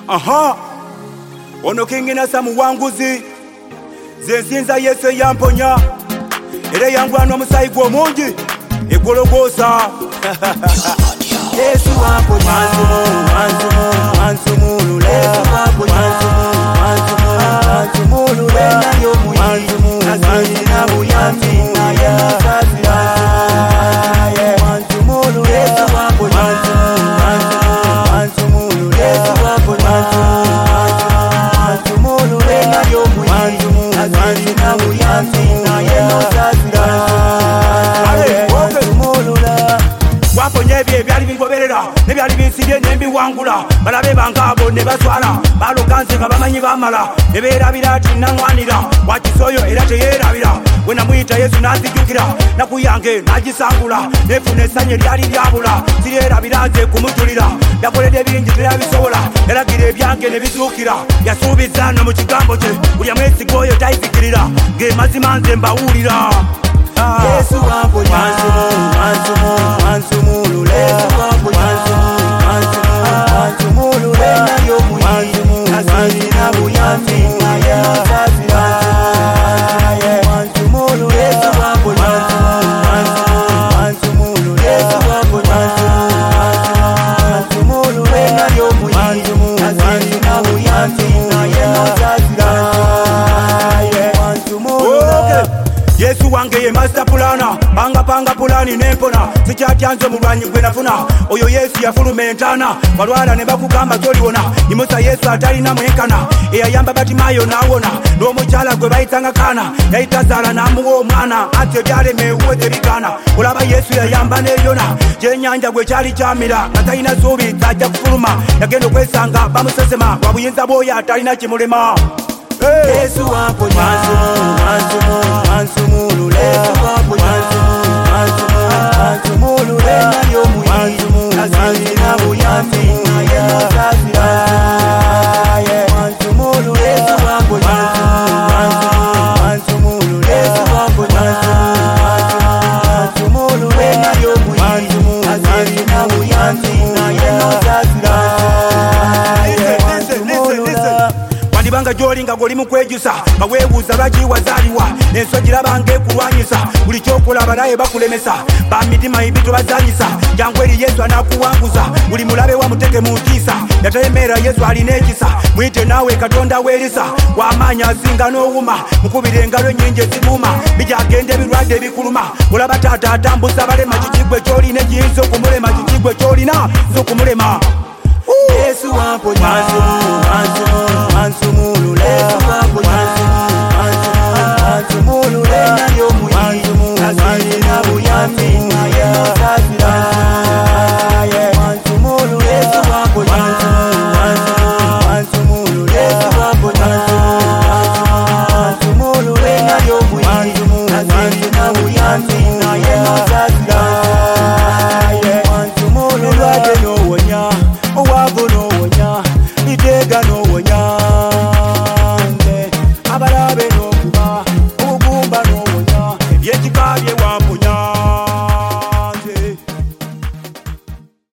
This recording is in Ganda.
Aha, ono kingina samuwanguzi zensinza Yesu yamponya era yangwana omusayi gwo mungi egologosa Yesu wamponya ansumulule ansumulule nayo muyi nazina buyambi naye musazira ansumulule Yesu wamponya ansumulule Yesu wamponya ansumulule nayo muyi nazina buyambi naye musazira waponye bye byali bingoberera ne byali binsibye nembi wangula balabe bangabo ne baswala balokanze nga bamanyi bamala ne beerabira ati nangwanira wakisoyo era teyerabira we namuyita Yesu nazijukira nakuyange nagisangula nefuna essanye lyali lyabula sirerabira nze kumutulira yakoledde bingi terabisobola yalagira ebyange ne bizuukira yasuubiza no mu kigambo kye buli amwesiga oyo tayizikirira ng'emazima nze mbawulira Yesu wamponya ansumulule ansumulule nayo muyi nazina buyambi naye musazira ansumulule Yesu wamponya ansumulule Yesu wamponya ansumulule nayo muyi nazina buyambi naye musazira Yesu wange ye master plana panga pulani nempona sikyatyanze mulwanyi gwe nafuna oyo Yesu yafulumentana balwala ne bakugamba toliwona imusa Yesu atalina mwenkana eyayamba Batimayo nawona n'omukyala gwe bayitanga Kana yayitazaala n'amuwa omwana ate byalemewe tebigana olaba Yesu yayamba n'ebyona gyenyanja gwe kyali kyamira nga talina suubi tajja kufuluma yagenda okwesanga bamusesema wabuyinza bwoyo atalina kimulema Yesu wamponya ansumulule ansumulule nayo muyi nazina buyambi naye musazira ansumulule Yesu wamponya ansumulule Yesu wamponya ansumulule nayo muyi nazina buyambi naye musazira Banga jolinga goli mukwejusa bawebuza bajiwazaliwa nensogira bange kulwanyisa buli kyokola balaye bakulemesa bamitima ibitu bazanyisa jangweri Yesu anakuwanguza buli mulabe wa muteke mukisa yatayemera Yesu alinekisa mwite nawe Katonda welisa wamanya asinga n'owuma mukubire engalo ennyingi ezibuma bijagende ebirwadde bikuluma olaba taata atambuza balema kikigwe kyolina ekiyinza okumulema kikigwe kyolina zokumulema Yesu wamponya ansumulule ansumulule nayo muyi nazina buyambi